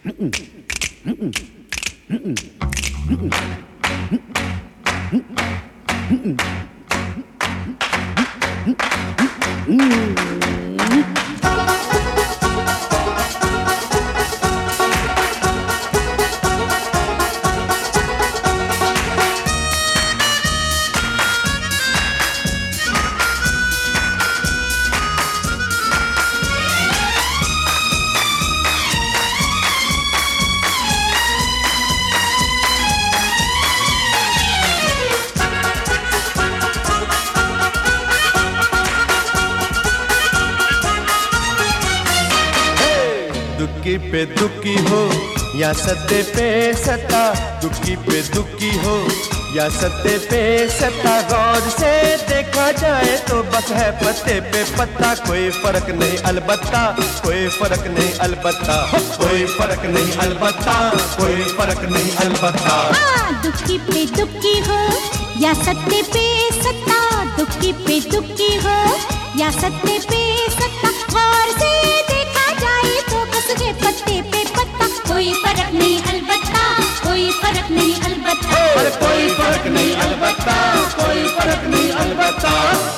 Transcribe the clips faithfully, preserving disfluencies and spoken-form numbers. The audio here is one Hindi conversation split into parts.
दुक्की पे दुक्की हो या सत्ते पे सत्ता, दुक्की पे दुक्की हो या सत्ते पे सत्ता, गौर से देखा जाए तो बस है पत्ते पे पत्ता। कोई फर्क नहीं अलबत्ता, कोई फर्क नहीं अलबत्ता, कोई फर्क नहीं अलबत्ता, कोई फर्क नहीं अलबत्ता। दुक्की पे दुक्की हो या सत्ते पे सत्ता, दुक्की पे दुक्की हो या सत्ते पे सत्ता, गौर से देखा जाए तो बस है पत्ते पे पत्ता। कोई फर्क नहीं अलबत्ता, कोई फर्क नहीं अलबत्ता, अरे कोई फर्क नहीं अलबत्ता, कोई फर्क नहीं अलबत्ता।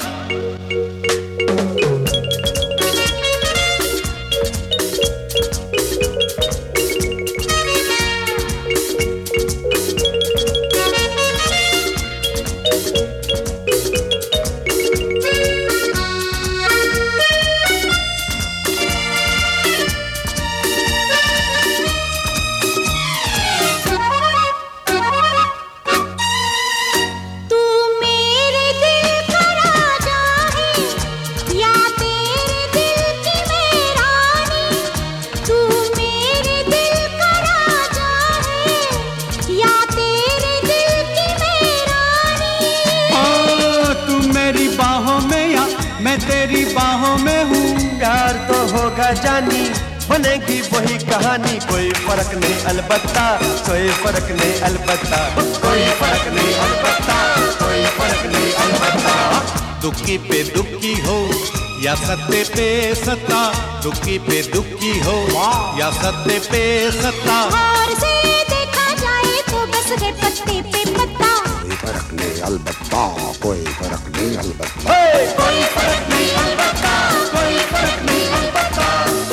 मैं तेरी बाहों में हूँ, प्यार तो होगा जानी, बनेगी वही कहानी। कोई फर्क नहीं अलबत्ता, कोई फर्क नहीं अलबत्ता, कोई फर्क नहीं अलबत्ता, कोई फर्क नहीं अलबत्ता। दुक्की पे दुक्की हो या सत्ते पे सत्ता, दुक्की पे दुक्की हो या सत्ते पे सत्ता, गौर से देखा जाए तो बस है पत्ते पे पत्ता। कोई फर्क नहीं अलबत्ता, कोई फर्क नहीं अलबत्ता, कोई फर्क नहीं अलबत्ता, कोई फर्क नहीं अलबत्ता।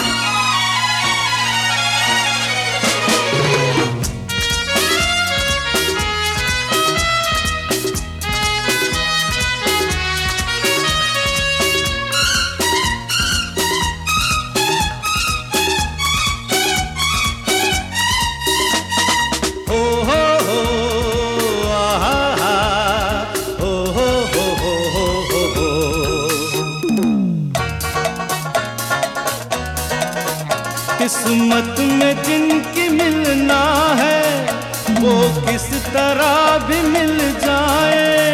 किस्मत में जिनकी मिलना है वो किस तरह भी मिल जाए,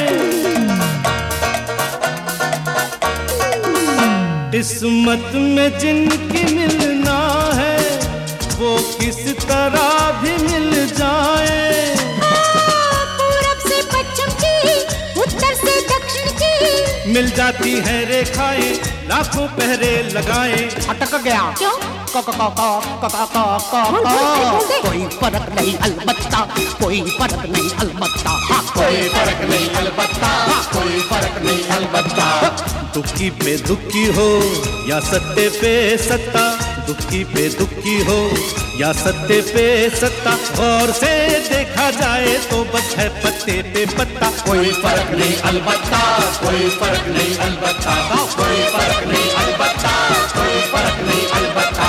किस्मत में जिनकी मिलना है वो किस तरह भी मिल जाए। पूरब से पश्चिम की, उत्तर से दक्षिण की, मिल जाती है रेखाएं लाखों पहरे लगाए। अटक गया क्यों? को को को को को को को कोई फर्क नहीं अलबत्ता, कोई फर्क नहीं अलबत्ता, कोई फर्क नहीं अलबत्ता, कोई फर्क नहीं अलबत्ता। दुक्की पे दुक्की हो या सत्ते पे सत्ता, दुक्की पे दुक्की हो या सत्ते पे सत्ता, गौर से देखा जाए तो बस है पत्ते पे पत्ता। कोई फर्क नहीं अलबत्ता, कोई फर्क नहीं अलबत्ता, कोई फर्क नहीं अलबत्ता, कोई फर्क नहीं अलबत्ता।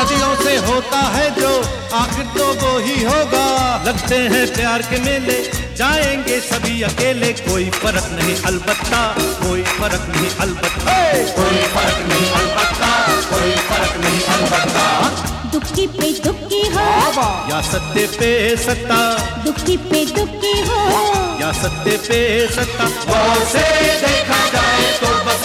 होता है जो आखिर तो वो ही होगा, लगते हैं प्यार के मेले जाएंगे सभी अकेले, कोई फर्क नहीं अलबत्ता, कोई फर्क नहीं अलबत्ता, कोई फर्क नहीं अलबत्ता, कोई फर्क नहीं अलबत्ता। दुखी पे दुखी हो या सत्ते पे सत्ता, दुखी पे दुखी हो या सत्ते पे सत्ता, गौर से देखा जाए तो बस